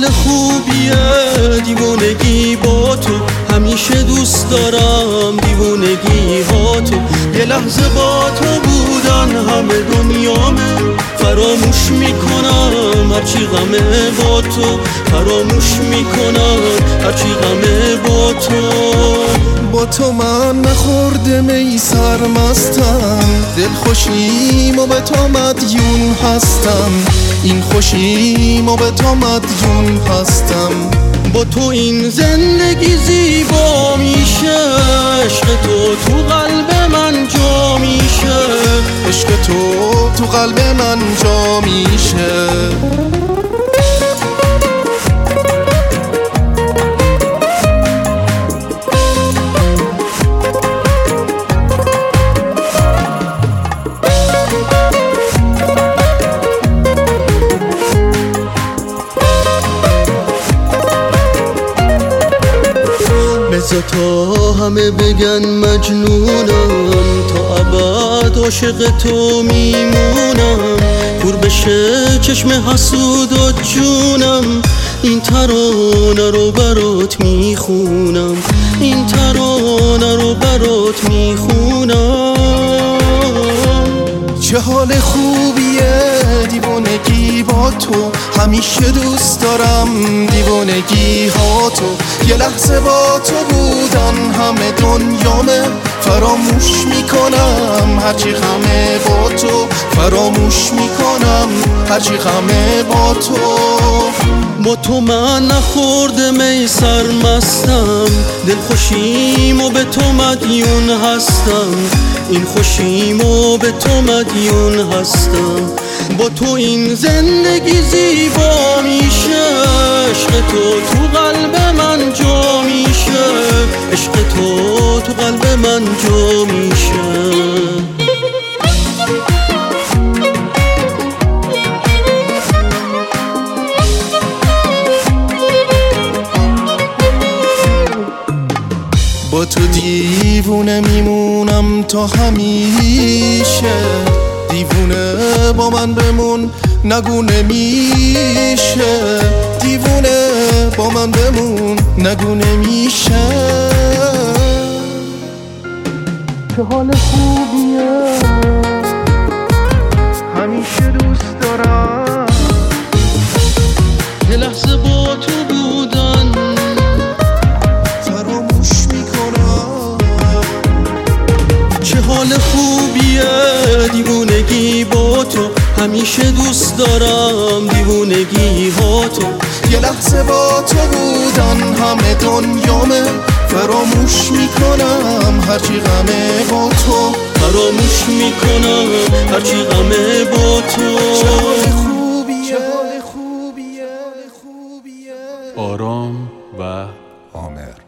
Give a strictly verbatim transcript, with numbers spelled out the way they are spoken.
حال خوبیه دیوونگی با تو، همیشه دوست دارم دیوونگی ها تو. یه لحظه با تو بودن همه دنیامه، فراموش میکنم هرچی غمه با تو، فراموش میکنم هرچی غمه با تو. با تو من نخورده می سرمستم، دل خوشیم و به تو مدیون هستم، این خوشیم و به تو مدیون هستم. با تو این زندگی زیبا میشه، عشق تو تو قلب من جا میشه، عشق تو تو قلب من جا میشه. بذار تا همه بگن مجنونم، تا ابد عاشق تو میمونم. کور بشه چشم حسود و جونم، این ترانه رو برات میخونم، این ترانه رو برات میخونم. چه حال خوبیه دیوونگی با تو، همیشه دوست دارم دیوونگی ها تو. یه لحظه با تو بودن همه دنیامه، فراموش میکنم هرچی غمه با تو، فراموش میکنم هرچی غمه با تو. با تو من نخورده می سرمستم، دل خوشیم و به تو مدیون هستم، این خوشیم و به تو مدیون هستم. با تو این زندگی زیبا میشه، عشق تو تو قلب من جا میشه، عشق تو تو قلب من جا میشه. با تو دیوونه میمونم تا همیشه، دیوونه با من بمون نگو نمیشه، دیوونه با من بمون نگو نمیشه. چه حال خوبیه همیشه دوست دارم یه لحظه با تو بودن، فراموش میکنم. چه حال خوبیه دیوونگی با تو، همیشه دوست دارم دیوونگی ها تو. یه لحظه با تو بودن همه دنیامه، فراموش میکنم هرچی غمه با تو، فراموش میکنم هرچی غمه با تو. چه حال خوبیه، چه حال خوبیه. آرام و عامر.